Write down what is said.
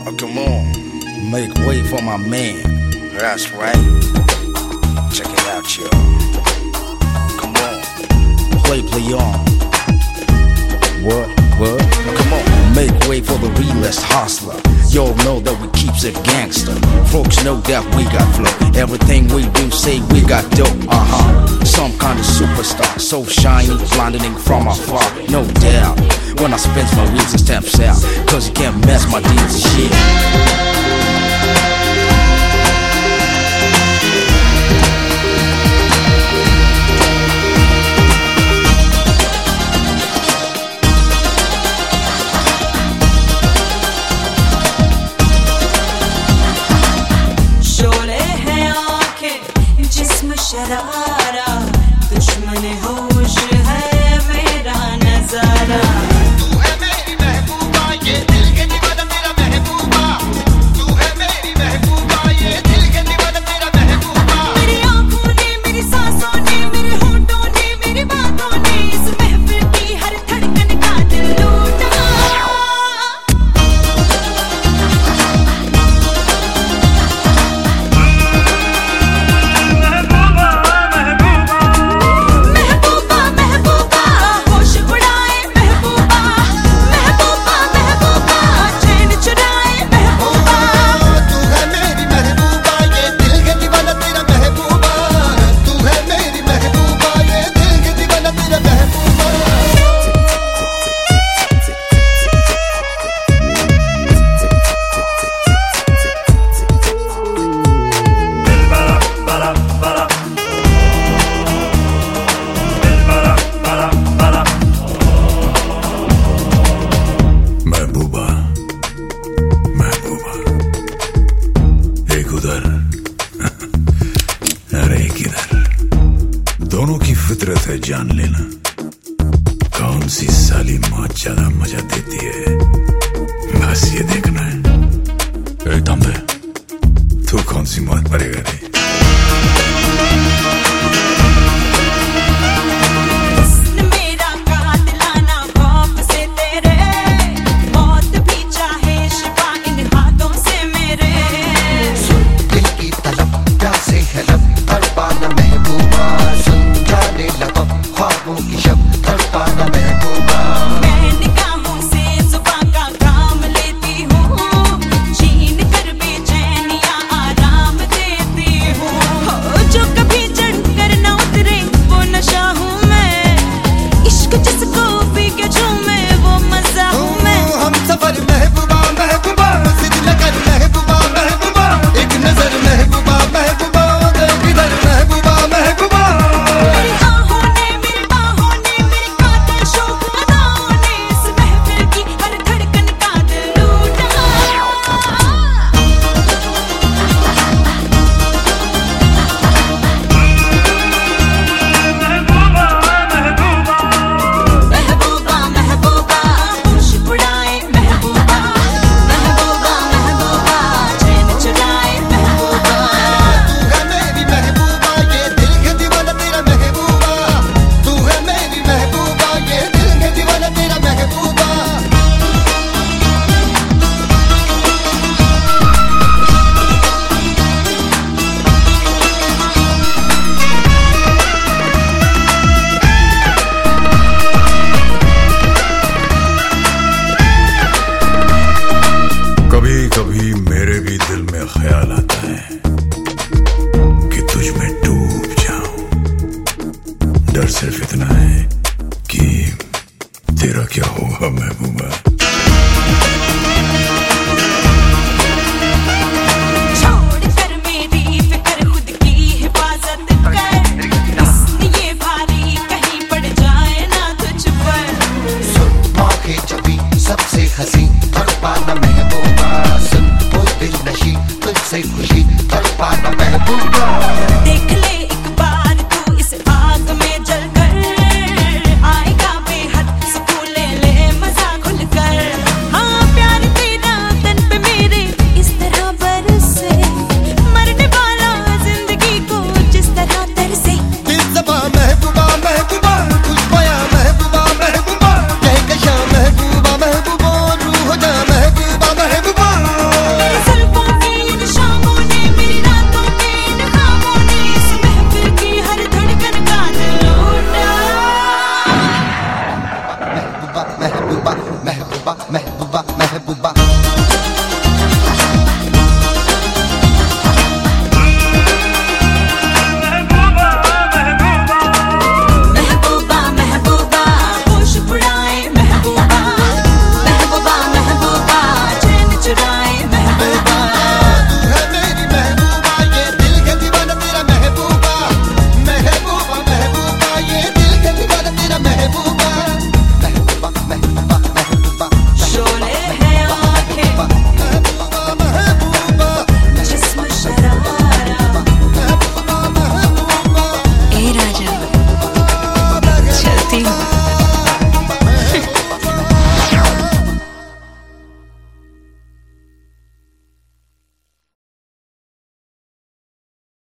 Oh, come on. Make way for my man. That's right. Check it out, y'all. Come on. Play on. What? Come on. Make way for the realest hustler. Y'all know that we keeps it gangster. Folks know that we got flow. Everything we do say we got dope. Some kind of superstar, so shiny, blinding from afar. No doubt. When I spins my wheels and steps out, cause you can't mess my deals and shit. Sharara दुश्मन होश है मेरा नजारा तू है मेरी महबूबा ये दिल के दीवाना मेरा महबूबा तू है मेरी महबूबा ये दिल के दीवाना मेरा महबूबा मेरी आँखों ने मेरी सांसों ने मेरे होठों ने मेरी बातों ने इस महफिल की हर धड़कन का दिल लूटा दोनों की फितरत है जान लेना कौन सी साली मौत ज्यादा मजा देती है बस ये देखना है दम दे तू कौन सी मौत मरेगा रे कभी मेरे भी दिल में ख्याल आता है कि तुझ में डूब जाऊं डर सिर्फ इतना है कि तेरा क्या होगा महबूबा खुशी तड़पाना महबूबा देख ले एक बार तू इस आग में जल कर आएगा बेहद सुकून ले मजा खुल कर Singh.